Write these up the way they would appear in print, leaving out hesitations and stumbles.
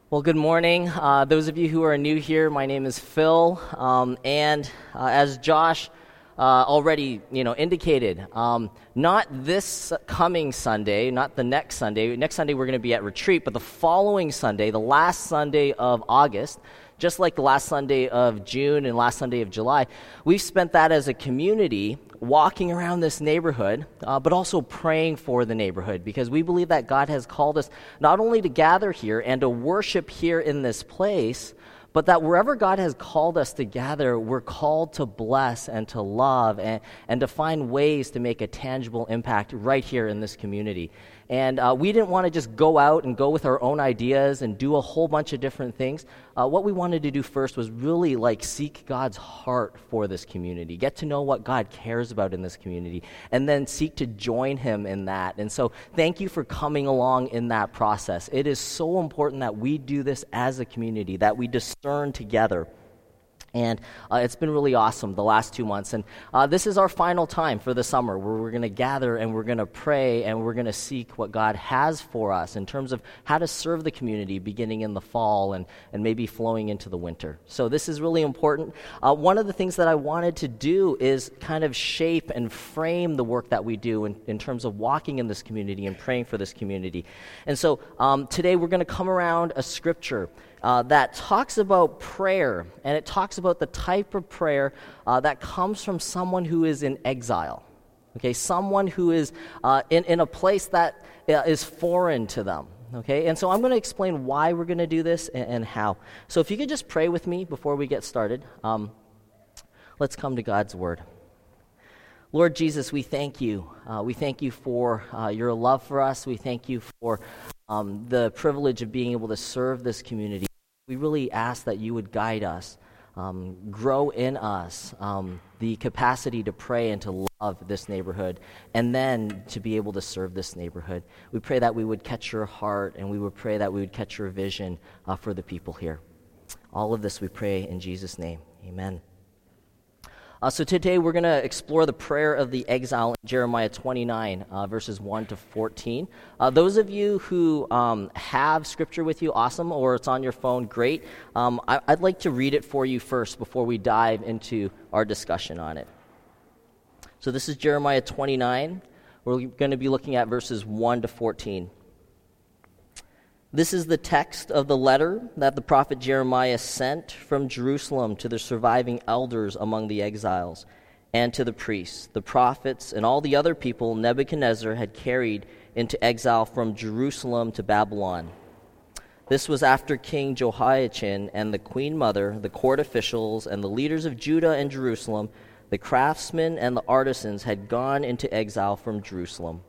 Well, good morning. Those of you who are new here, my name is Phil, and as Josh already, indicated, not this coming Sunday, not the next Sunday. Next Sunday we're going to be at retreat, but the following Sunday, the last Sunday of August, just like the last Sunday of June and last Sunday of July, we've spent that as a community walking around this neighborhood, but also praying for the neighborhood, because we believe that God has called us not only to gather here and to worship here in this place, but that wherever God has called us to gather, we're called to bless and to love and to find ways to make a tangible impact right here in this community. And we didn't want to just go out and go with our own ideas and do a whole bunch of different things. What we wanted to do first was really seek God's heart for this community, get to know what God cares about in this community, and then seek to join Him in that. And so thank you for coming along in that process. It is so important that we do this as a community, that we discern together. And it's been really awesome the last 2 months. And this is our final time for the summer where we're going to gather and we're going to pray and we're going to seek what God has for us in terms of how to serve the community beginning in the fall and maybe flowing into the winter. So this is really important. One of the things that I wanted to do is kind of shape and frame the work that we do in terms of walking in this community and praying for this community. And so today we're going to come around a scripture that talks about prayer, and it talks about the type of prayer that comes from someone who is in exile, okay? Someone who is in a place that is foreign to them, okay? And so I'm going to explain why we're going to do this and how. So if you could just pray with me before we get started. Let's come to God's Word. Lord Jesus, we thank you. We thank you for your love for us. We thank you for the privilege of being able to serve this community. We really ask that you would guide us, grow in us the capacity to pray and to love this neighborhood, and then to be able to serve this neighborhood. We pray that we would catch your heart, and we would pray that we would catch your vision for the people here. All of this we pray in Jesus' name. Amen. So today we're going to explore the prayer of the exile in Jeremiah 29, verses 1 to 14. Those of you who have scripture with you, awesome, or it's on your phone, great. I'd like to read it for you first before we dive into our discussion on it. So this is Jeremiah 29. We're going to be looking at verses 1 to 14. This is the text of the letter that the prophet Jeremiah sent from Jerusalem to the surviving elders among the exiles, and to the priests, the prophets, and all the other people Nebuchadnezzar had carried into exile from Jerusalem to Babylon. This was after King Jehoiachin and the queen mother, the court officials, and the leaders of Judah and Jerusalem, the craftsmen and the artisans had gone into exile from Jerusalem.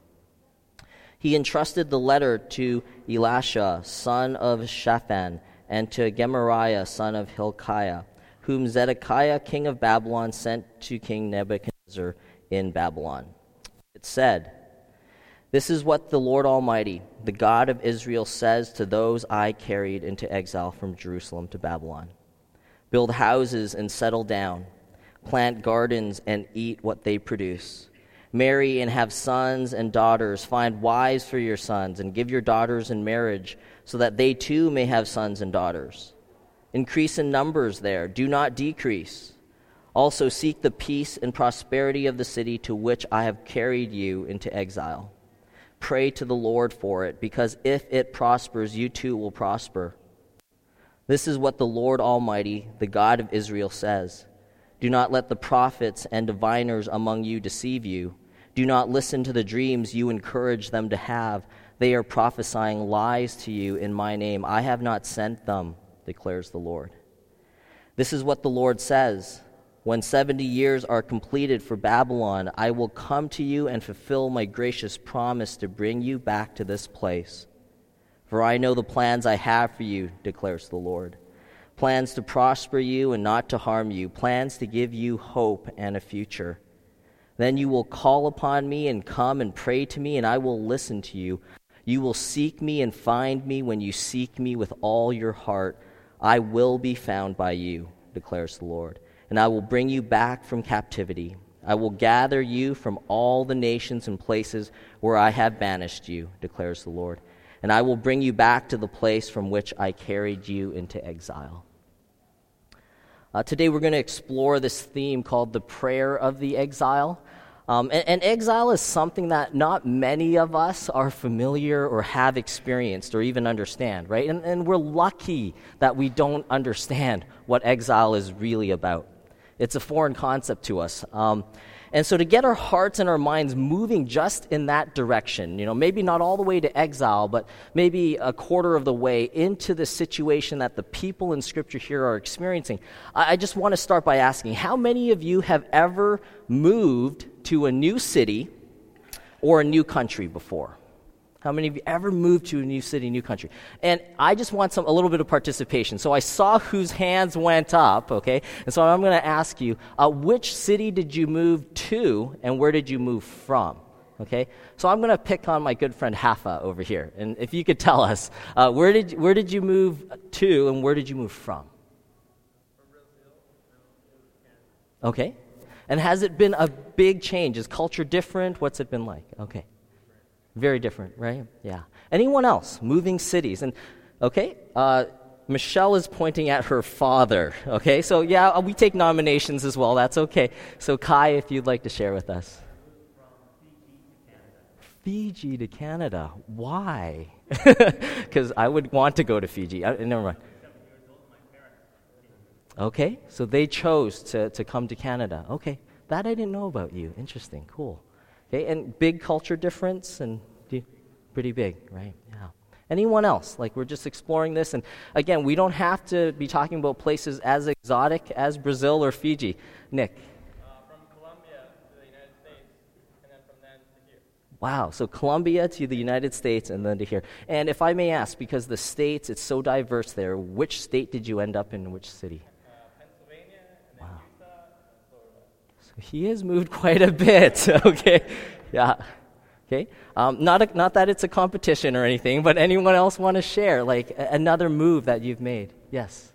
He entrusted the letter to Elisha, son of Shaphan, and to Gemariah, son of Hilkiah, whom Zedekiah, king of Babylon, sent to King Nebuchadnezzar in Babylon. It said, "This is what the Lord Almighty, the God of Israel, says to those I carried into exile from Jerusalem to Babylon. Build houses and settle down, plant gardens and eat what they produce. Marry and have sons and daughters. Find wives for your sons and give your daughters in marriage so that they too may have sons and daughters. Increase in numbers there. Do not decrease. Also seek the peace and prosperity of the city to which I have carried you into exile. Pray to the Lord for it, because if it prospers, you too will prosper. This is what the Lord Almighty, the God of Israel, says. Do not let the prophets and diviners among you deceive you. Do not listen to the dreams you encourage them to have. They are prophesying lies to you in my name. I have not sent them, declares the Lord. This is what the Lord says. When 70 years are completed for Babylon, I will come to you and fulfill my gracious promise to bring you back to this place. For I know the plans I have for you, declares the Lord. Plans to prosper you and not to harm you, plans to give you hope and a future. Then you will call upon me and come and pray to me, and I will listen to you. You will seek me and find me when you seek me with all your heart. I will be found by you, declares the Lord, and I will bring you back from captivity. I will gather you from all the nations and places where I have banished you, declares the Lord. and I will bring you back to the place from which I carried you into exile. Today we're going to explore this theme called the prayer of the exile. And exile is something that not many of us are familiar or have experienced or even understand, right? And we're lucky that we don't understand what exile is really about. It's a foreign concept to us. And so to get our hearts and our minds moving just in that direction, maybe not all the way to exile, but maybe a quarter of the way into the situation that the people in Scripture here are experiencing, I just want to start by asking, how many of you have ever moved to a new city or a new country before? How many of you ever moved to a new city, new country? And I just want a little bit of participation. So I saw whose hands went up, okay? And so I'm going to ask you, which city did you move to and where did you move from? Okay? So I'm going to pick on my good friend Hafa over here. And if you could tell us, where did you move to and where did you move from? Okay. And has it been a big change? Is culture different? What's it been like? Okay. Very different, right? Yeah. Anyone else? Moving cities. And, okay, Michelle is pointing at her father, okay? So, yeah, we take nominations as well. That's okay. So, Kai, if you'd like to share with us. Fiji to Canada. Why? Because I would want to go to Fiji. Never mind. Okay, so they chose to come to Canada. Okay, that I didn't know about you. Interesting, cool. Okay, and big culture difference, and pretty big, right? Yeah. Anyone else? We're just exploring this, and again, we don't have to be talking about places as exotic as Brazil or Fiji. Nick? From Colombia to the United States, and then from then to here. Wow, so Colombia to the United States and then to here. And if I may ask, because the states, it's so diverse there, which state did you end up in, which city? Pennsylvania, and then Utah, and Florida. So he has moved quite a bit, okay? Yeah. Okay? Not that it's a competition or anything, but anyone else want to share, another move that you've made? Yes.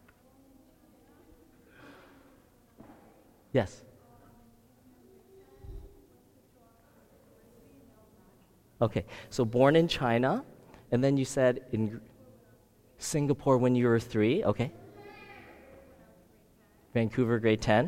Yes. Okay, so born in China, and then you said in Singapore when you were 3, okay. Vancouver, grade 10.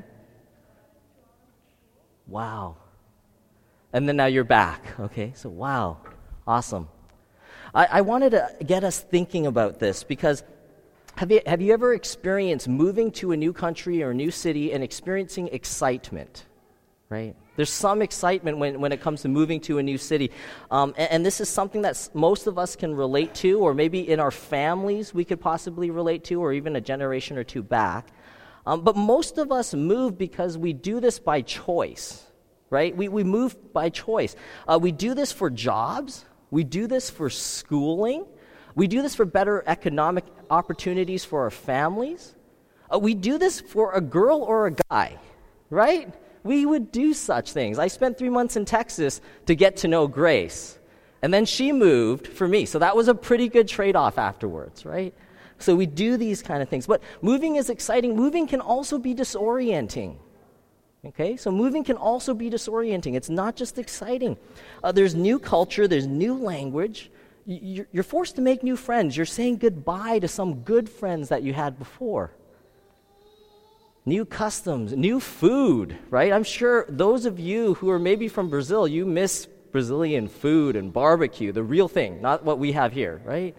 Wow. And then now you're back, okay? So wow, awesome. I wanted to get us thinking about this because have you ever experienced moving to a new country or a new city and experiencing excitement, right? There's some excitement when it comes to moving to a new city. And this is something that most of us can relate to, or maybe in our families we could possibly relate to, or even a generation or two back. But most of us move because we do this by choice. Right? We move by choice. We do this for jobs. We do this for schooling. We do this for better economic opportunities for our families. We do this for a girl or a guy, right? We would do such things. I spent 3 months in Texas to get to know Grace, and then she moved for me. So that was a pretty good trade-off afterwards, right? So we do these kind of things. But moving is exciting. Moving can also be disorienting. Okay, so moving can also be disorienting. It's not just exciting. There's new culture, there's new language. You're forced to make new friends. You're saying goodbye to some good friends that you had before. New customs, new food, right? I'm sure those of you who are maybe from Brazil, you miss Brazilian food and barbecue, the real thing, not what we have here, right?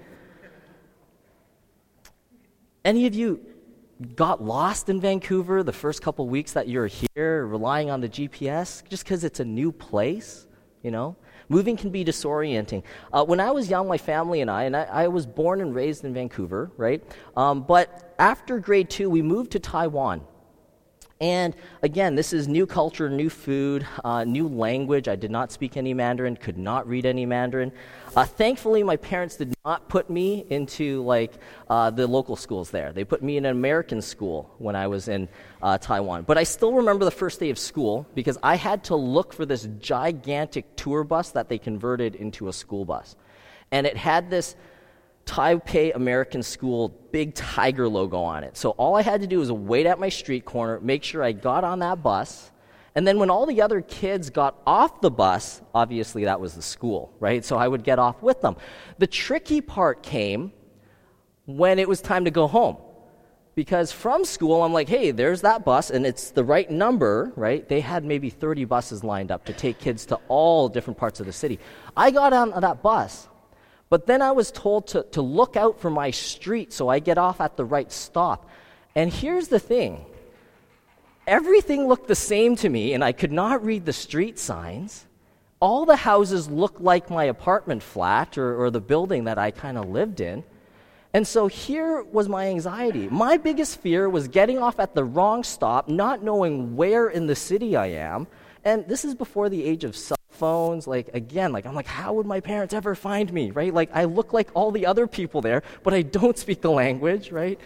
Any of you got lost in Vancouver the first couple weeks that you're here, relying on the GPS, just because it's a new place, Moving can be disorienting. When I was young, my family and I was born and raised in Vancouver, right? But after grade 2, we moved to Taiwan. And again, this is new culture, new food, new language. I did not speak any Mandarin, could not read any Mandarin. Thankfully, my parents did not put me into the local schools there. They put me in an American school when I was in Taiwan. But I still remember the first day of school because I had to look for this gigantic tour bus that they converted into a school bus. And it had this Taipei American School big tiger logo on it. So all I had to do was wait at my street corner, make sure I got on that bus, And then when all the other kids got off the bus, obviously that was the school, right? So I would get off with them. The tricky part came when it was time to go home. Because from school, I'm like, hey, there's that bus, and it's the right number, right? They had maybe 30 buses lined up to take kids to all different parts of the city. I got on that bus, but then I was told to look out for my street so I get off at the right stop. And here's the thing. Everything looked the same to me, and I could not read the street signs. All the houses looked like my apartment flat or the building that I kind of lived in. And so here was my anxiety. My biggest fear was getting off at the wrong stop, not knowing where in the city I am. And this is before the age of cell phones. I'm like, how would my parents ever find me, right? Like, I look like all the other people there, but I don't speak the language, right?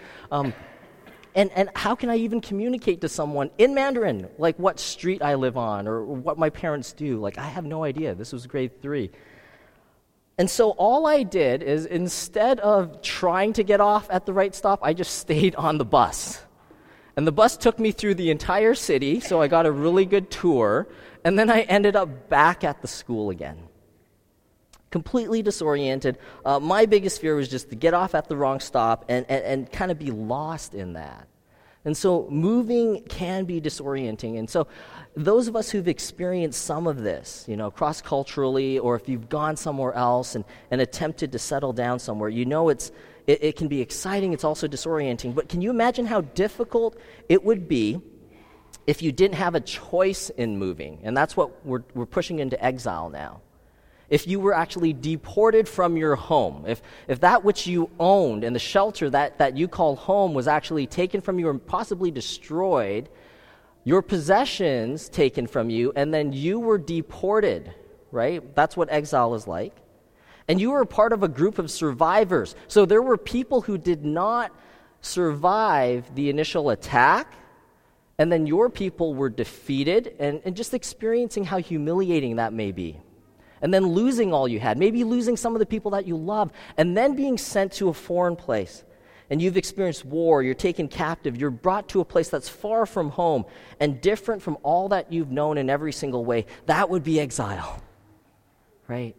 And how can I even communicate to someone in Mandarin, like what street I live on or what my parents do? Like, I have no idea. This was grade 3. And so all I did is, instead of trying to get off at the right stop, I just stayed on the bus. And the bus took me through the entire city, so I got a really good tour, and then I ended up back at the school again. Completely disoriented. My biggest fear was just to get off at the wrong stop and kind of be lost in that. And so moving can be disorienting. And so those of us who've experienced some of this, cross-culturally, or if you've gone somewhere else and attempted to settle down somewhere, it can be exciting, it's also disorienting. But can you imagine how difficult it would be if you didn't have a choice in moving? And that's what we're pushing into exile now. If you were actually deported from your home, if that which you owned and the shelter that you call home was actually taken from you and possibly destroyed, your possessions taken from you, and then you were deported, right? That's what exile is like. And you were part of a group of survivors. So there were people who did not survive the initial attack, and then your people were defeated and just experiencing how humiliating that may be. And then losing all you had, maybe losing some of the people that you love, and then being sent to a foreign place. And you've experienced war, you're taken captive, you're brought to a place that's far from home and different from all that you've known in every single way. That would be exile, right?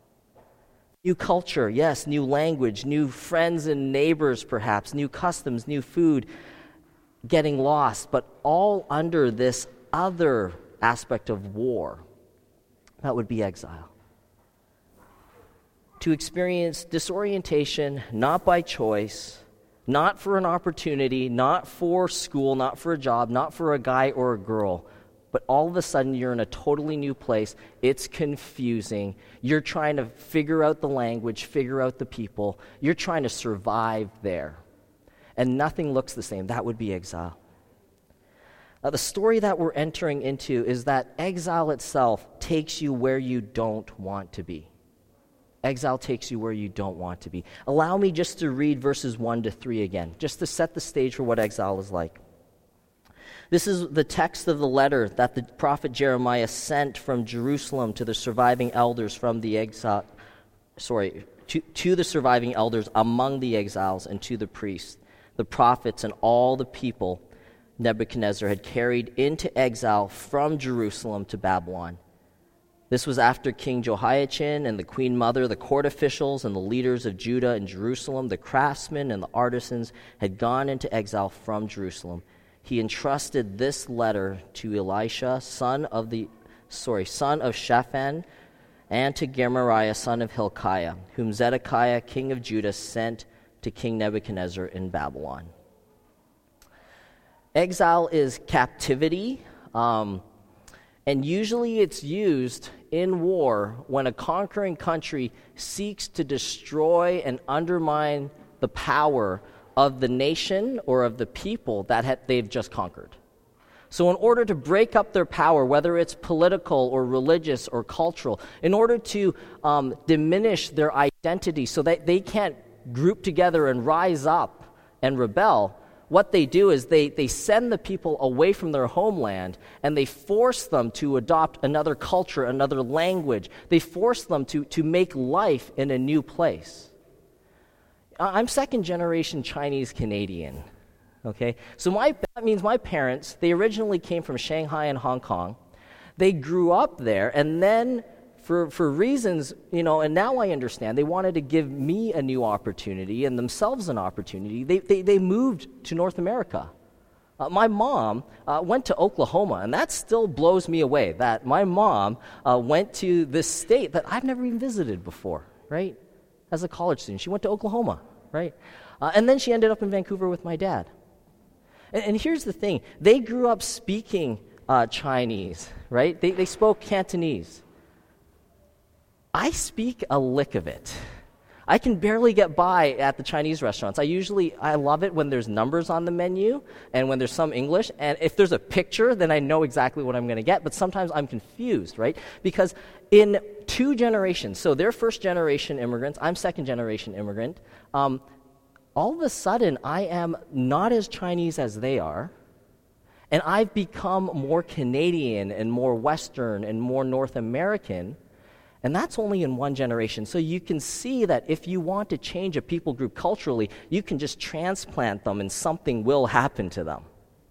New culture, yes, new language, new friends and neighbors perhaps, new customs, new food, getting lost, but all under this other aspect of war. That would be exile. To experience disorientation, not by choice, not for an opportunity, not for school, not for a job, not for a guy or a girl, but all of a sudden you're in a totally new place. It's confusing. You're trying to figure out the language, figure out the people. You're trying to survive there. And nothing looks the same. That would be exile. The story that we're entering into is that exile itself takes you where you don't want to be. Exile takes you where you don't want to be. Allow me just to read verses 1 to 3 again, just to set the stage for what exile is like. This is the text of the letter that the prophet Jeremiah sent from Jerusalem to the surviving elders from the exile, to the surviving elders among the exiles and to the priests, the prophets, and all the people Nebuchadnezzar had carried into exile from Jerusalem to Babylon. This was after King Jehoiachin and the queen mother, the court officials and the leaders of Judah and Jerusalem, the craftsmen and the artisans had gone into exile from Jerusalem. He entrusted this letter to Elisha, son of Shaphan, and to Gemariah, son of Hilkiah, whom Zedekiah, king of Judah, sent to King Nebuchadnezzar in Babylon. Exile is captivity, and usually it's used in war when a conquering country seeks to destroy and undermine the power of the nation or of the people that they've just conquered. So in order to break up their power, whether it's political or religious or cultural, in order to diminish their identity so that they can't group together and rise up and rebel, what they do is they send the people away from their homeland and they force them to adopt another culture, another language. They force them to make life in a new place. I'm second-generation Chinese-Canadian, okay? So that means my parents, they originally came from Shanghai and Hong Kong, They grew up there, and then for reasons, and now I understand, they wanted to give me a new opportunity and themselves an opportunity. They moved to North America. My mom went to Oklahoma, and that still blows me away, that my mom went to this state that I've never even visited before, right? As a college student, she went to Oklahoma, right? And then she ended up in Vancouver with my dad. And here's the thing. They grew up speaking Chinese, right? They spoke Cantonese. I speak a lick of it. I can barely get by at the Chinese restaurants. I love it when there's numbers on the menu and when there's some English. And if there's a picture, then I know exactly what I'm going to get. But sometimes I'm confused, right? Because in 2 generations, so they're first-generation immigrants, I'm second-generation immigrant, all of a sudden I am not as Chinese as they are. And I've become more Canadian and more Western and more North American. And that's only in 1 generation. So you can see that if you want to change a people group culturally, you can just transplant them and something will happen to them.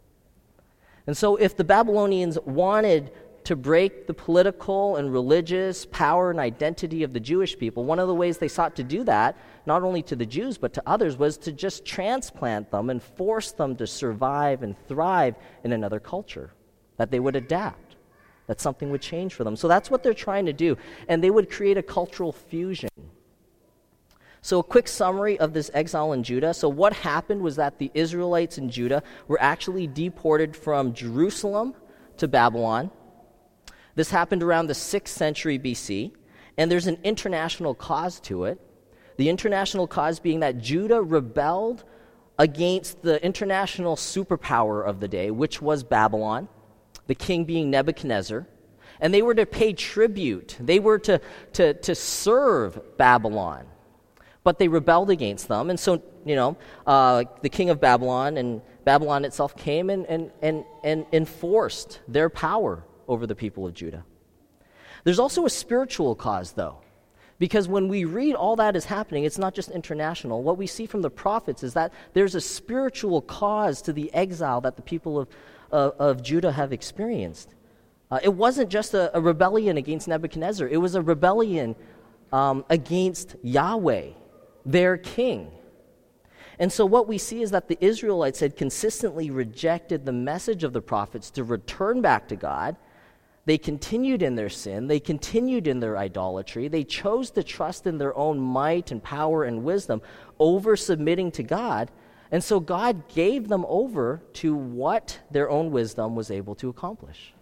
And so if the Babylonians wanted to break the political and religious power and identity of the Jewish people, one of the ways they sought to do that, not only to the Jews but to others, was to just transplant them and force them to survive and thrive in another culture, that they would adapt, that something would change for them. So that's what they're trying to do, and they would create a cultural fusion. So a quick summary of this exile in Judah. So what happened was that the Israelites in Judah were actually deported from Jerusalem to Babylon. This happened around the 6th century BC, and there's an international cause to it. The international cause being that Judah rebelled against the international superpower of the day, which was Babylon, the king being Nebuchadnezzar, and they were to pay tribute. They were to serve Babylon, but they rebelled against them. And so, the king of Babylon and Babylon itself came and enforced their power over the people of Judah. There's also a spiritual cause, though, because when we read all that is happening, it's not just international. What we see from the prophets is that there's a spiritual cause to the exile that the people of Judah have experienced. It wasn't just a rebellion against Nebuchadnezzar. It was a rebellion against Yahweh, their king. And so what we see is that the Israelites had consistently rejected the message of the prophets to return back to God. They continued in their sin. They continued in their idolatry. They chose to trust in their own might and power and wisdom over submitting to God. And so God gave them over to what their own wisdom was able to accomplish.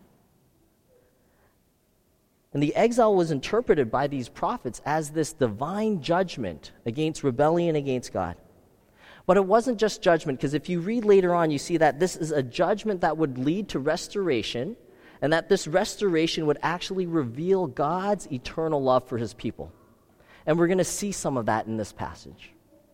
And the exile was interpreted by these prophets as this divine judgment against rebellion against God. But it wasn't just judgment, because if you read later on, you see that this is a judgment that would lead to restoration, and that this restoration would actually reveal God's eternal love for his people. And we're going to see some of that in this passage.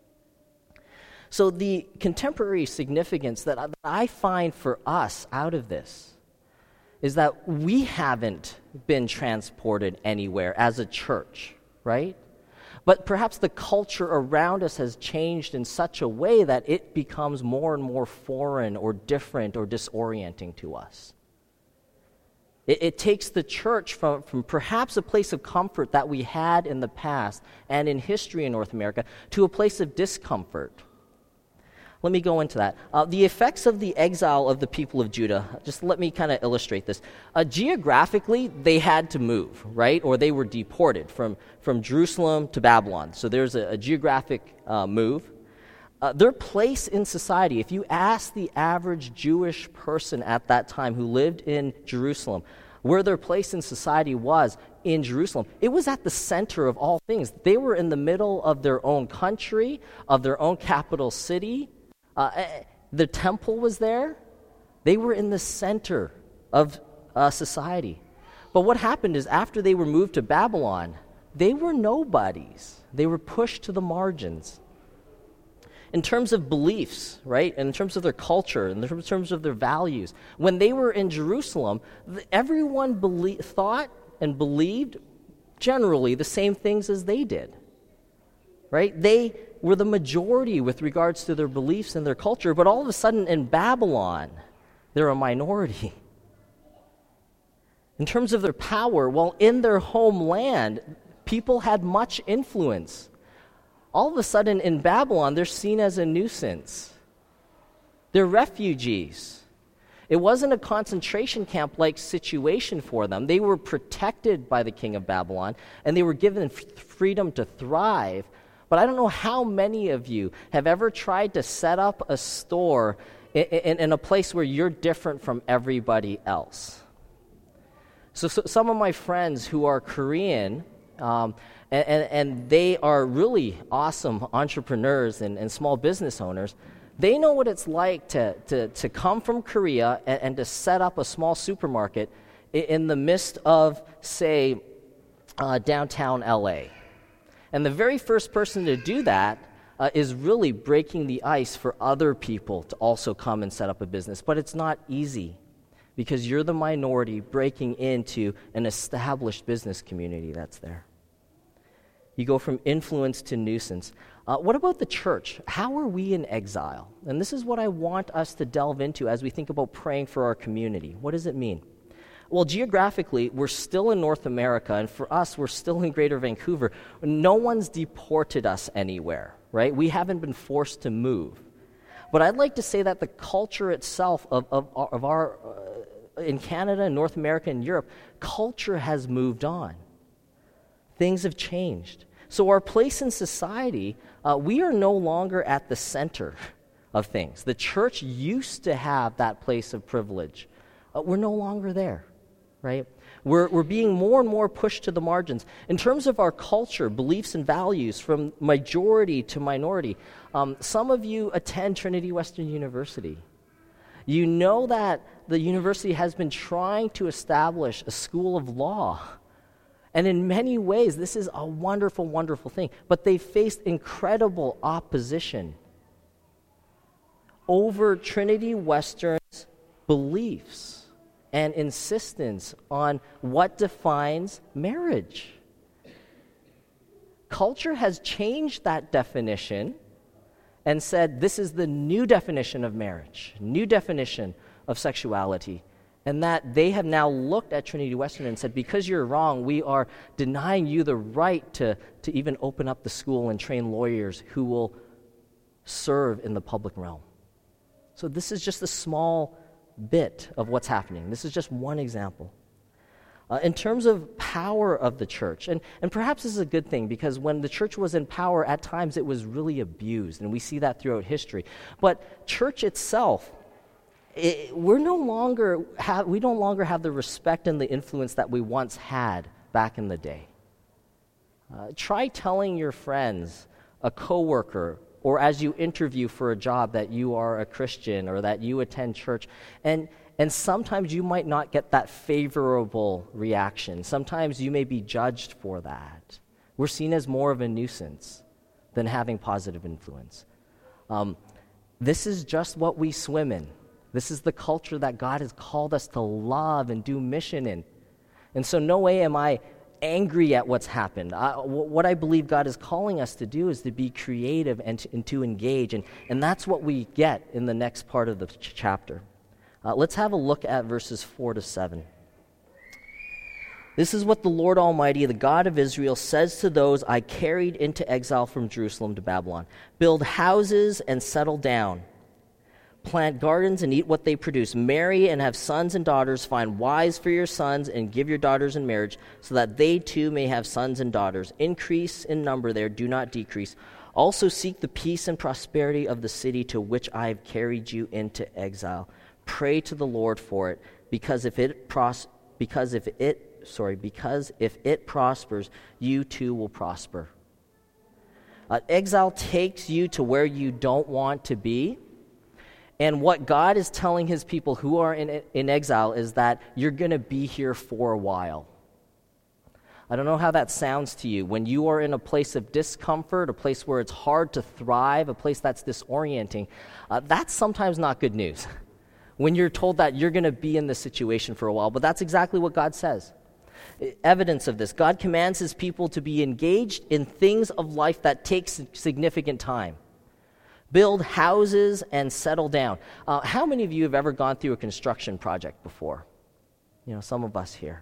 So the contemporary significance that I find for us out of this is that we haven't been transported anywhere as a church, right? But perhaps the culture around us has changed in such a way that it becomes more and more foreign or different or disorienting to us. It takes the church from perhaps a place of comfort that we had in the past and in history in North America to a place of discomfort. Let me go into that. The effects of the exile of the people of Judah, just let me kind of illustrate this. Geographically, they had to move, right? Or they were deported from Jerusalem to Babylon. So there's a geographic move. Their place in society, if you ask the average Jewish person at that time who lived in Jerusalem, where their place in society was in Jerusalem, it was at the center of all things. They were in the middle of their own country, of their own capital city. The temple was there. They were in the center of society. But what happened is after they were moved to Babylon, they were nobodies. They were pushed to the margins. In terms of beliefs, right, in terms of their culture, in terms of their values, when they were in Jerusalem, everyone thought and believed generally the same things as they did, right? They were the majority with regards to their beliefs and their culture, but all of a sudden in Babylon, they're a minority. In terms of their power, well, in their homeland, people had much influence. All of a sudden, in Babylon, they're seen as a nuisance. They're refugees. It wasn't a concentration camp-like situation for them. They were protected by the king of Babylon, and they were given freedom to thrive. But I don't know how many of you have ever tried to set up a store in a place where you're different from everybody else. So some of my friends who are Korean, and they are really awesome entrepreneurs and small business owners, they know what it's like to come from Korea and to set up a small supermarket in the midst of, say, downtown LA. And the very first person to do that is really breaking the ice for other people to also come and set up a business. But it's not easy because you're the minority breaking into an established business community that's there. You go from influence to nuisance. What about the church? How are we in exile? And this is what I want us to delve into as we think about praying for our community. What does it mean? Well, geographically, we're still in North America, and for us, we're still in Greater Vancouver. No one's deported us anywhere, right? We haven't been forced to move. But I'd like to say that the culture itself of our in Canada, North America, and Europe, culture has moved on. Things have changed. So our place in society, we are no longer at the center of things. The church used to have that place of privilege. We're no longer there, right? We're being more and more pushed to the margins. In terms of our culture, beliefs, and values, from majority to minority, some of you attend Trinity Western University. You know that the university has been trying to establish a school of law. And in many ways, this is a wonderful, wonderful thing. But they faced incredible opposition over Trinity Western's beliefs and insistence on what defines marriage. Culture has changed that definition and said this is the new definition of marriage, new definition of sexuality. And that they have now looked at Trinity Western and said, because you're wrong, we are denying you the right to even open up the school and train lawyers who will serve in the public realm. So this is just a small bit of what's happening. This is just one example. In terms of power of the church, and perhaps this is a good thing, because when the church was in power, at times it was really abused, and we see that throughout history. But church itself, we no longer have the respect and the influence that we once had back in the day. Try telling your friends, a coworker, or as you interview for a job that you are a Christian or that you attend church, and sometimes you might not get that favorable reaction. Sometimes you may be judged for that. We're seen as more of a nuisance than having positive influence. This is just what we swim in. This is the culture that God has called us to love and do mission in. And so no way am I angry at what's happened. What I believe God is calling us to do is to be creative and to engage. And that's what we get in the next part of the chapter. Let's have a look at verses 4 to 7. This is what the Lord Almighty, the God of Israel, says to those I carried into exile from Jerusalem to Babylon. Build houses and settle down. Plant gardens and eat what they produce. Marry and have sons and daughters. Find wives for your sons and give your daughters in marriage, so that they too may have sons and daughters. Increase in number there, do not decrease. Also seek the peace and prosperity of the city to which I have carried you into exile. Pray to the Lord for it, because if it prospers, you too will prosper. Exile takes you to where you don't want to be. And what God is telling his people who are in exile is that you're going to be here for a while. I don't know how that sounds to you. When you are in a place of discomfort, a place where it's hard to thrive, a place that's disorienting, that's sometimes not good news. When you're told that you're going to be in this situation for a while. But that's exactly what God says. Evidence of this, God commands his people to be engaged in things of life that take significant time. Build houses and settle down. How many of you have ever gone through a construction project before? You know, some of us here.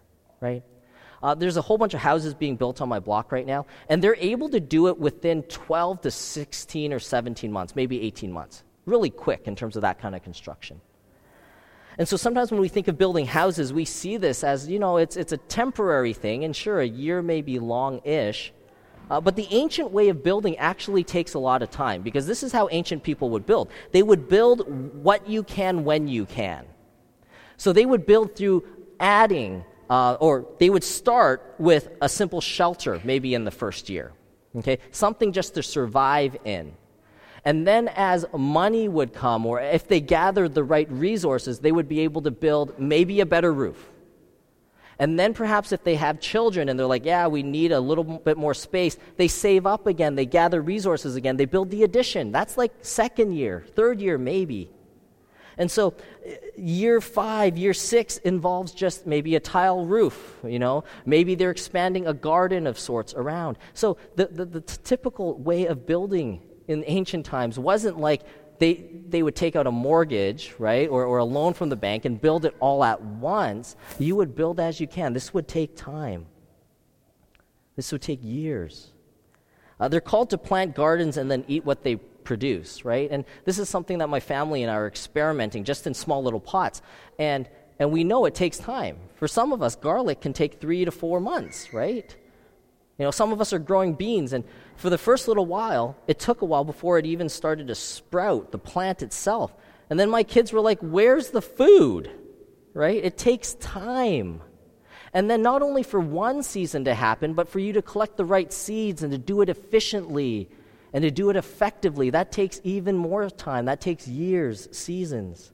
right? There's a whole bunch of houses being built on my block right now, and they're able to do it within 12 to 16 or 17 months, maybe 18 months. Really quick in terms of that kind of construction. And so sometimes when we think of building houses, we see this as, it's a temporary thing, and sure, a year may be long-ish, but the ancient way of building actually takes a lot of time, because this is how ancient people would build. They would build what you can when you can. So they would build through adding, or they would start with a simple shelter, maybe in the first year, okay? Something just to survive in. And then as money would come, or if they gathered the right resources, they would be able to build maybe a better roof. And then perhaps if they have children and they're like, yeah, we need a little bit more space, they save up again, they gather resources again, they build the addition. That's like second year, third year maybe. And so year 5, year 6 involves just maybe a tile roof, Maybe they're expanding a garden of sorts around. So the typical way of building in ancient times wasn't like they would take out a mortgage, right, or a loan from the bank and build it all at once. You would build as you can. This would take time. This would take years. They're called to plant gardens and then eat what they produce, right? And this is something that my family and I are experimenting just in small little pots. And we know it takes time. For some of us, garlic can take 3 to 4 months, right? Some of us are growing beans, and for the first little while, it took a while before it even started to sprout, the plant itself. And then my kids were like, where's the food? Right? It takes time. And then not only for one season to happen, but for you to collect the right seeds and to do it efficiently and to do it effectively, that takes even more time. That takes years, seasons.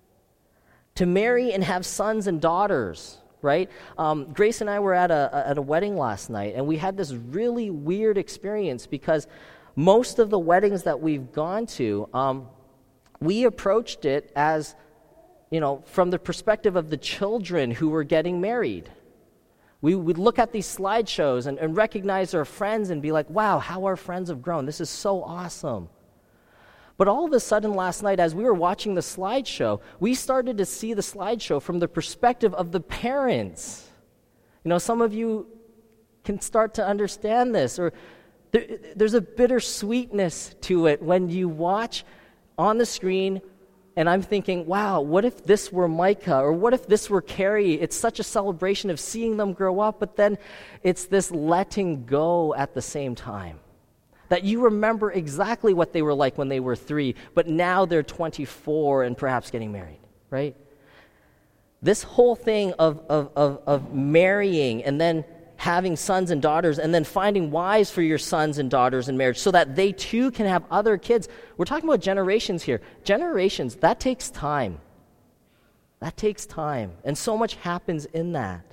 To marry and have sons and daughters, right? Grace and I were at a wedding last night, and we had this really weird experience because most of the weddings that we've gone to, we approached it as, from the perspective of the children who were getting married. We would look at these slideshows and recognize our friends and be like, wow, how our friends have grown. This is so awesome. But all of a sudden last night, as we were watching the slideshow, we started to see the slideshow from the perspective of the parents. Some of you can start to understand this, or there's a bittersweetness to it when you watch on the screen, and I'm thinking, wow, what if this were Micah, or what if this were Carrie? It's such a celebration of seeing them grow up, but then it's this letting go at the same time. That you remember exactly what they were like when they were 3, but now they're 24 and perhaps getting married, right? This whole thing of marrying and then having sons and daughters and then finding wives for your sons and daughters in marriage so that they too can have other kids. We're talking about generations here. Generations, that takes time. That takes time. And so much happens in that.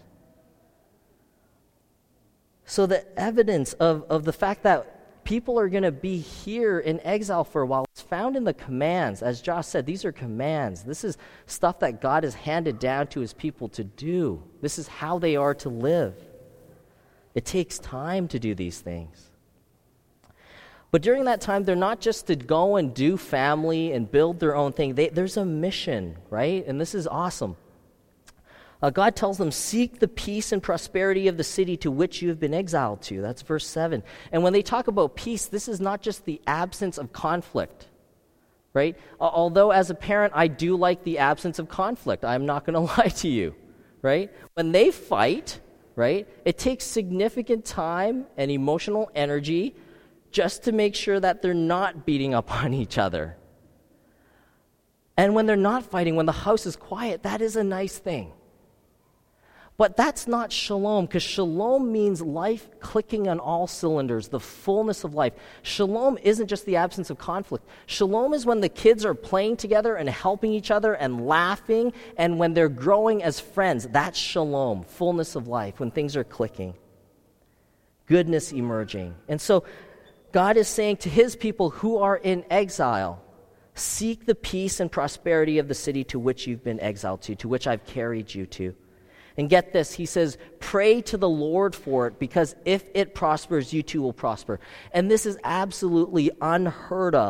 So the evidence of the fact that people are going to be here in exile for a while. It's found in the commands. As Josh said, these are commands. This is stuff that God has handed down to his people to do. This is how they are to live. It takes time to do these things. But during that time, they're not just to go and do family and build their own thing. There's a mission, right? And this is awesome. God tells them, seek the peace and prosperity of the city to which you have been exiled to. That's verse 7. And when they talk about peace, this is not just the absence of conflict, right? Although as a parent, I do like the absence of conflict. I'm not going to lie to you, right? When they fight, right, it takes significant time and emotional energy just to make sure that they're not beating up on each other. And when they're not fighting, when the house is quiet, that is a nice thing. But that's not shalom, because shalom means life clicking on all cylinders, the fullness of life. Shalom isn't just the absence of conflict. Shalom is when the kids are playing together and helping each other and laughing, and when they're growing as friends. That's shalom, fullness of life, when things are clicking. Goodness emerging. And so God is saying to his people who are in exile, seek the peace and prosperity of the city to which you've been exiled to which I've carried you to. And get this, he says, pray to the Lord for it, because if it prospers, you too will prosper. And this is absolutely unheard of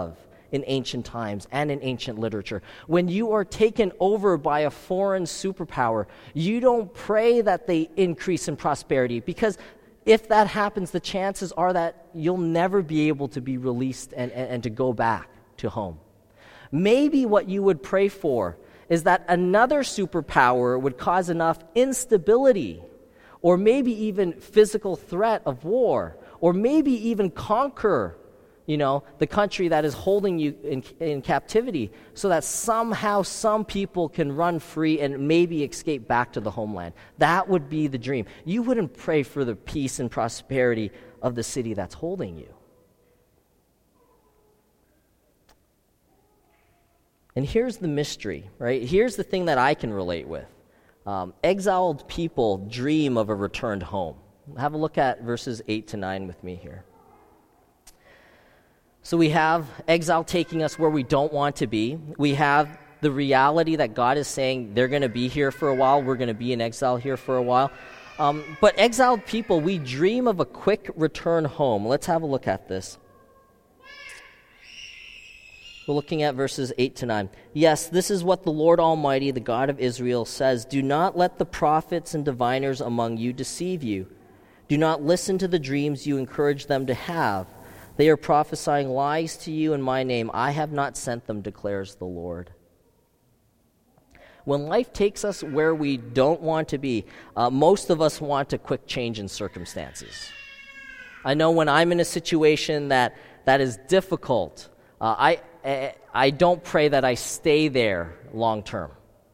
in ancient times and in ancient literature. When you are taken over by a foreign superpower, you don't pray that they increase in prosperity, because if that happens, the chances are that you'll never be able to be released and to go back to home. Maybe what you would pray for is that another superpower would cause enough instability, or maybe even physical threat of war, or maybe even conquer, the country that is holding you in captivity, so that somehow some people can run free and maybe escape back to the homeland. That would be the dream. You wouldn't pray for the peace and prosperity of the city that's holding you. And here's the mystery, right? Here's the thing that I can relate with. Exiled people dream of a returned home. Have a look at verses 8 to 9 with me here. So we have exile taking us where we don't want to be. We have the reality that God is saying they're going to be here for a while. We're going to be in exile here for a while. But exiled people, we dream of a quick return home. Let's have a look at this. We're looking at verses 8 to 9. Yes, this is what the Lord Almighty, the God of Israel, says. Do not let the prophets and diviners among you deceive you. Do not listen to the dreams you encourage them to have. They are prophesying lies to you in my name. I have not sent them, declares the Lord. When life takes us where we don't want to be, most of us want a quick change in circumstances. I know when I'm in a situation that is difficult, I don't pray that I stay there long term.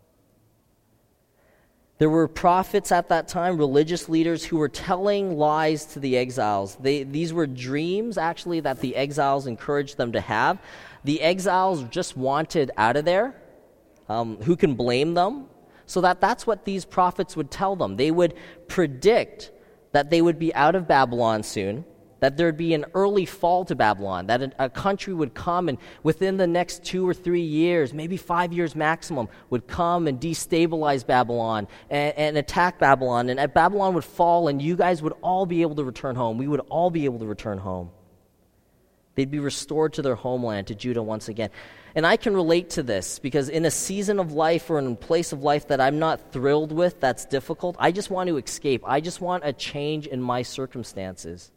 There were prophets at that time, religious leaders, who were telling lies to the exiles. These were dreams, actually, that the exiles encouraged them to have. The exiles just wanted out of there. Who can blame them? So that's what these prophets would tell them. They would predict that they would be out of Babylon soon, that there would be an early fall to Babylon, that a country would come and within the next 2 or 3 years, maybe 5 years maximum, would come and destabilize Babylon and attack Babylon. And Babylon would fall and you guys would all be able to return home. We would all be able to return home. They'd be restored to their homeland, to Judah once again. And I can relate to this because in a season of life or in a place of life that I'm not thrilled with, that's difficult, I just want to escape. I just want a change in my circumstances.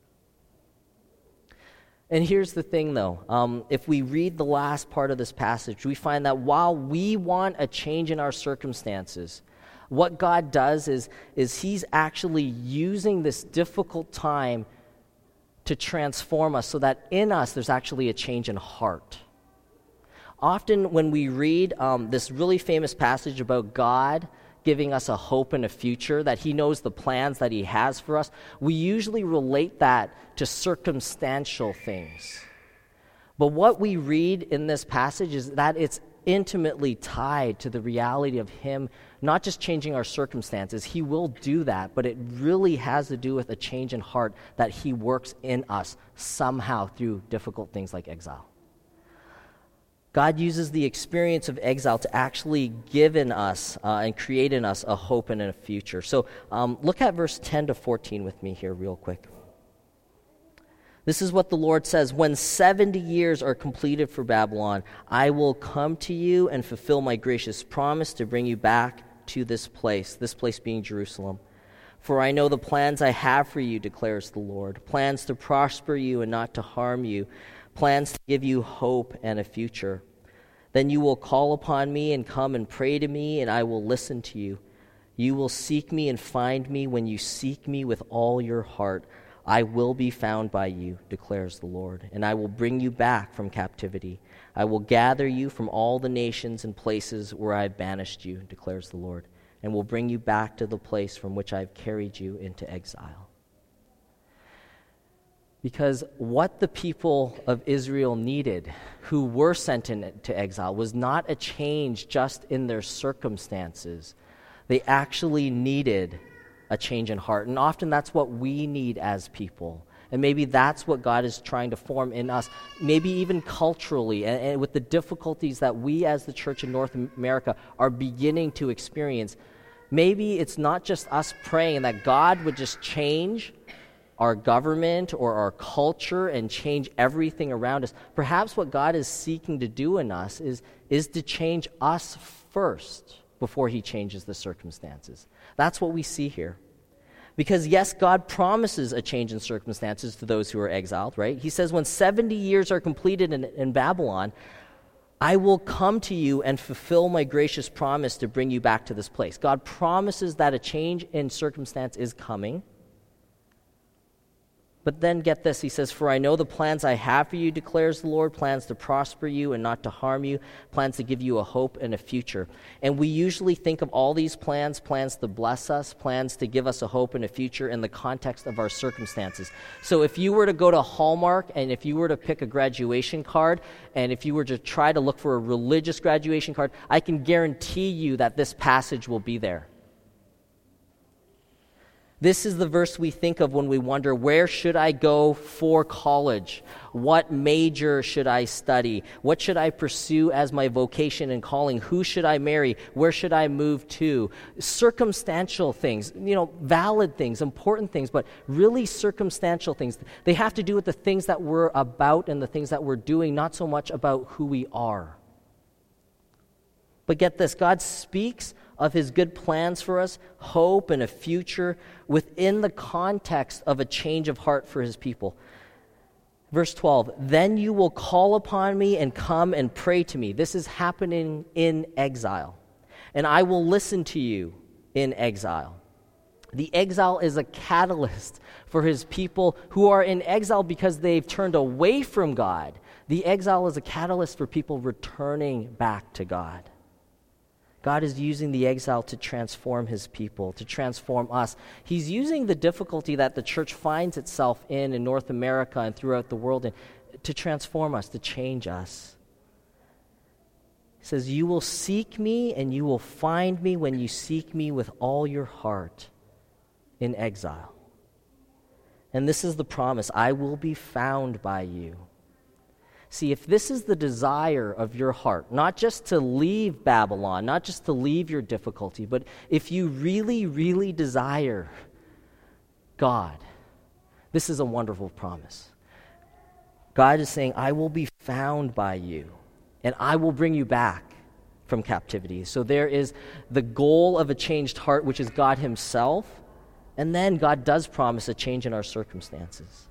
And here's the thing, though. If we read the last part of this passage, we find that while we want a change in our circumstances, what God does is he's actually using this difficult time to transform us so that in us there's actually a change in heart. Often when we read this really famous passage about God giving us a hope and a future, that he knows the plans that he has for us, we usually relate that to circumstantial things. But what we read in this passage is that it's intimately tied to the reality of him not just changing our circumstances. He will do that, but it really has to do with a change in heart that he works in us somehow through difficult things like exile. God uses the experience of exile to actually give in us and create in us a hope and a future. So look at verse 10 to 14 with me here real quick. This is what the Lord says. When 70 years are completed for Babylon, I will come to you and fulfill my gracious promise to bring you back to this place being Jerusalem. For I know the plans I have for you, declares the Lord, plans to prosper you and not to harm you, plans to give you hope and a future. Then you will call upon me and come and pray to me, and I will listen to you. You will seek me and find me when you seek me with all your heart. I will be found by you, declares the Lord, and I will bring you back from captivity. I will gather you from all the nations and places where I have banished you, declares the Lord, and will bring you back to the place from which I have carried you into exile. Because what the people of Israel needed, who were sent into exile, was not a change just in their circumstances. They actually needed a change in heart. And often that's what we need as people. And maybe that's what God is trying to form in us, maybe even culturally, and with the difficulties that we as the church in North America are beginning to experience. Maybe it's not just us praying that God would just change our government or our culture and change everything around us. Perhaps what God is seeking to do in us is to change us first before he changes the circumstances. That's what we see here. Because yes, God promises a change in circumstances to those who are exiled, right? He says, when 70 years are completed in Babylon, I will come to you and fulfill my gracious promise to bring you back to this place. God promises that a change in circumstance is coming. But then get this, he says, for I know the plans I have for you, declares the Lord, plans to prosper you and not to harm you, plans to give you a hope and a future. And we usually think of all these plans to bless us, plans to give us a hope and a future in the context of our circumstances. So if you were to go to Hallmark and if you were to pick a graduation card, and if you were to try to look for a religious graduation card, I can guarantee you that this passage will be there. This is the verse we think of when we wonder, where should I go for college? What major should I study? What should I pursue as my vocation and calling? Who should I marry? Where should I move to? Circumstantial things, valid things, important things, but really circumstantial things. They have to do with the things that we're about and the things that we're doing, not so much about who we are. But get this, God speaks of his good plans for us, hope and a future within the context of a change of heart for his people. Verse 12, then you will call upon me and come and pray to me. This is happening in exile. And I will listen to you in exile. The exile is a catalyst for his people who are in exile because they've turned away from God. The exile is a catalyst for people returning back to God. God is using the exile to transform his people, to transform us. He's using the difficulty that the church finds itself in North America and throughout the world to transform us, to change us. He says, you will seek me and you will find me when you seek me with all your heart in exile. And this is the promise, I will be found by you. See, if this is the desire of your heart, not just to leave Babylon, not just to leave your difficulty, but if you really, really desire God, this is a wonderful promise. God is saying, I will be found by you, and I will bring you back from captivity. So there is the goal of a changed heart, which is God himself, and then God does promise a change in our circumstances.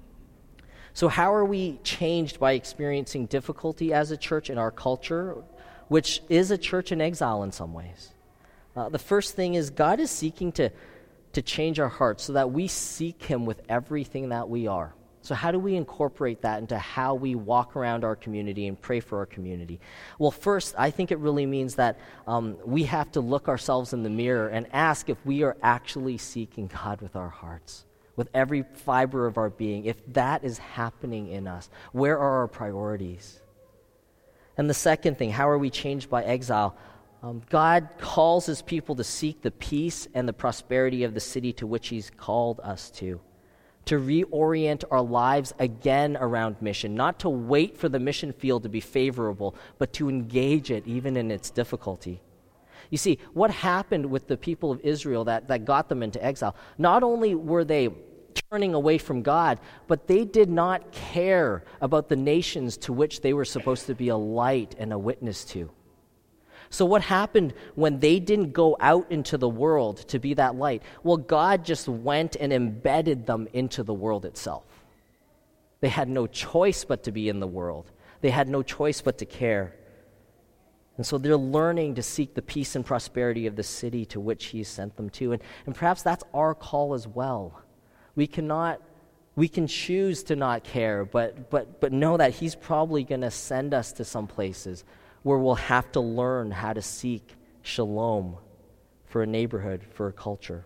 So how are we changed by experiencing difficulty as a church in our culture, which is a church in exile in some ways? The first thing is God is seeking to change our hearts so that we seek him with everything that we are. So how do we incorporate that into how we walk around our community and pray for our community? Well, first, I think it really means that we have to look ourselves in the mirror and ask if we are actually seeking God with our hearts, with every fiber of our being. If that is happening in us, where are our priorities? And the second thing, how are we changed by exile? God calls his people to seek the peace and the prosperity of the city to which he's called us to reorient our lives again around mission, not to wait for the mission field to be favorable, but to engage it even in its difficulty. You see, what happened with the people of Israel that got them into exile? Not only were they turning away from God, but they did not care about the nations to which they were supposed to be a light and a witness to. So what happened when they didn't go out into the world to be that light? Well, God just went and embedded them into the world itself. They had no choice but to be in the world. They had no choice but to care. And so they're learning to seek the peace and prosperity of the city to which he sent them to. And perhaps that's our call as well. We can choose to not care, but know that he's probably going to send us to some places where we'll have to learn how to seek shalom for a neighborhood, for a culture.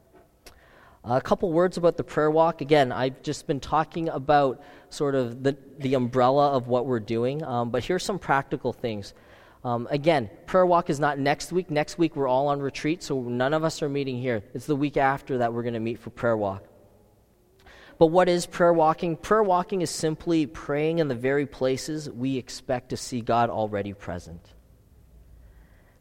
A couple words about the prayer walk. Again, I've just been talking about sort of the umbrella of what we're doing, but here's some practical things. Again, prayer walk is not next week. Next week we're all on retreat, so none of us are meeting here. It's the week after that we're going to meet for prayer walk. But what is prayer walking? Prayer walking is simply praying in the very places we expect to see God already present.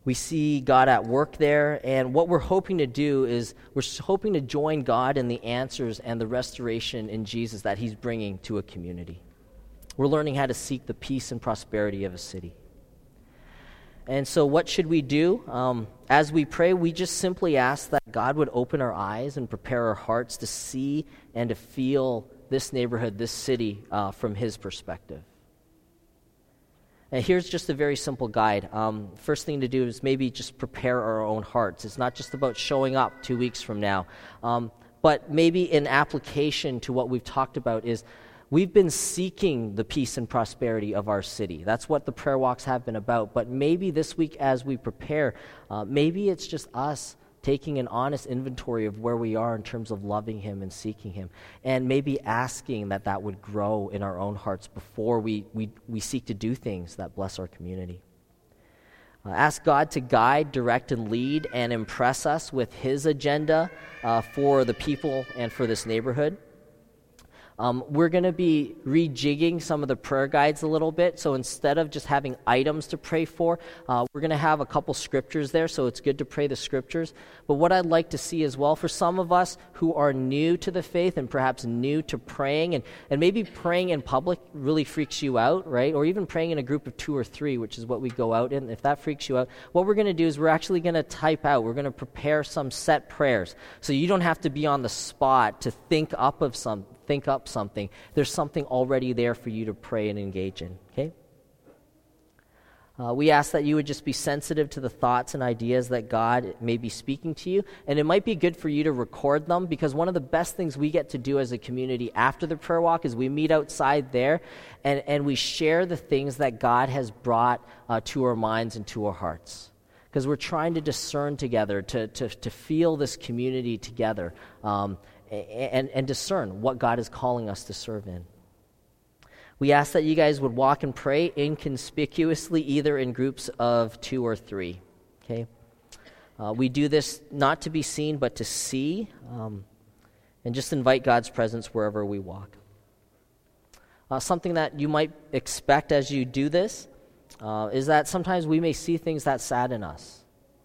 We see God at work there, and what we're hoping to do is we're hoping to join God in the answers and the restoration in Jesus that he's bringing to a community. We're learning how to seek the peace and prosperity of a city. And so what should we do? As we pray, we just simply ask that God would open our eyes and prepare our hearts to see and to feel this neighborhood, this city, from his perspective. And here's just a very simple guide. First thing to do is maybe just prepare our own hearts. It's not just about showing up 2 weeks from now, but maybe in application to what we've talked about is we've been seeking the peace and prosperity of our city. That's what the prayer walks have been about. But maybe this week as we prepare, maybe it's just us taking an honest inventory of where we are in terms of loving him and seeking him, and maybe asking that would grow in our own hearts before we seek to do things that bless our community. Ask God to guide, direct, and lead and impress us with his agenda for the people and for this neighborhood. We're going to be rejigging some of the prayer guides a little bit. So instead of just having items to pray for, we're going to have a couple scriptures there. So it's good to pray the scriptures. But what I'd like to see as well, for some of us who are new to the faith and perhaps new to praying, and maybe praying in public really freaks you out, right? Or even praying in a group of 2 or 3, which is what we go out in. If that freaks you out, what we're going to do is we're actually going to type out, we're going to prepare some set prayers. So you don't have to be on the spot to think up something. There's something already there for you to pray and engage in, okay? We ask that you would just be sensitive to the thoughts and ideas that God may be speaking to you, and it might be good for you to record them, because one of the best things we get to do as a community after the prayer walk is we meet outside there, and we share the things that God has brought to our minds and to our hearts. Because we're trying to discern together, to feel this community together, and discern what God is calling us to serve in. We ask that you guys would walk and pray inconspicuously, either in groups of 2 or 3, okay? We do this not to be seen, but to see, and just invite God's presence wherever we walk. Something that you might expect as you do this is that sometimes we may see things that sadden us.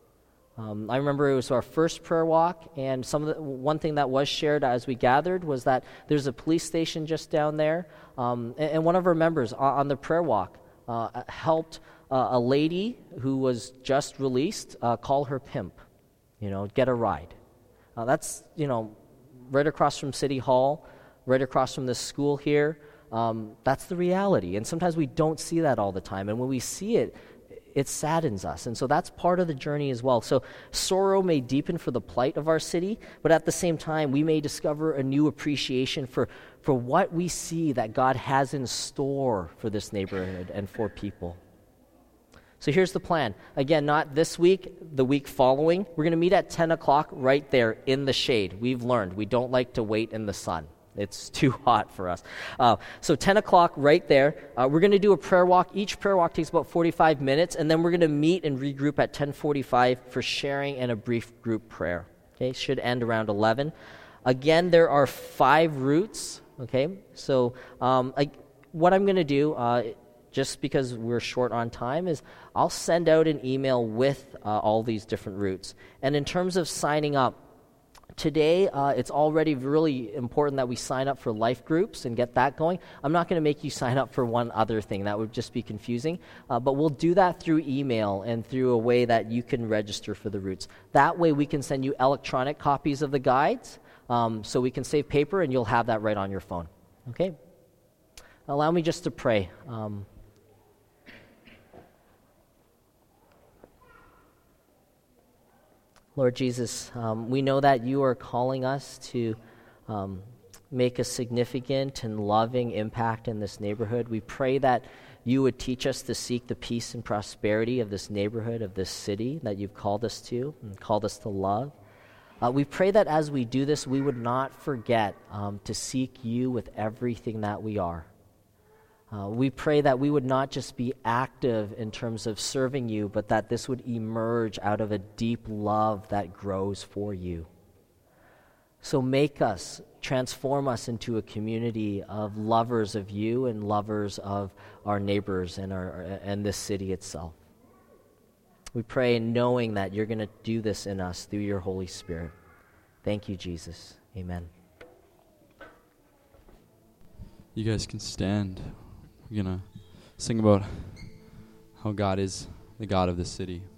I remember it was our first prayer walk, and one thing that was shared as we gathered was that there's a police station just down there, and one of our members on the prayer walk helped a lady who was just released call her pimp, get a ride. That's, right across from City Hall, right across from this school here. That's the reality, and sometimes we don't see that all the time, and when we see it, it saddens us. And so that's part of the journey as well. So sorrow may deepen for the plight of our city, but at the same time, we may discover a new appreciation for what we see that God has in store for this neighborhood and for people. So here's the plan. Again, not this week, the week following. We're going to meet at 10 o'clock right there in the shade. We've learned we don't like to wait in the sun. It's too hot for us. So 10 o'clock right there. We're going to do a prayer walk. Each prayer walk takes about 45 minutes, and then we're going to meet and regroup at 10:45 for sharing and a brief group prayer. Okay, should end around 11. Again, there are 5 routes. Okay, so what I'm going to do, just because we're short on time, is I'll send out an email with all these different routes. And in terms of signing up, today, it's already really important that we sign up for life groups and get that going. I'm not going to make you sign up for one other thing. That would just be confusing. But we'll do that through email and through a way that you can register for the routes. That way we can send you electronic copies of the guides, so we can save paper and you'll have that right on your phone. Okay? Allow me just to pray. Lord Jesus, we know that you are calling us to make a significant and loving impact in this neighborhood. We pray that you would teach us to seek the peace and prosperity of this neighborhood, of this city that you've called us to and called us to love. We pray that as we do this, we would not forget to seek you with everything that we are. We pray that we would not just be active in terms of serving you, but that this would emerge out of a deep love that grows for you. So transform us into a community of lovers of you and lovers of our neighbors and this city itself. We pray knowing that you're going to do this in us through your Holy Spirit. Thank you, Jesus. Amen. You guys can stand. We're going to sing about how God is the God of this city.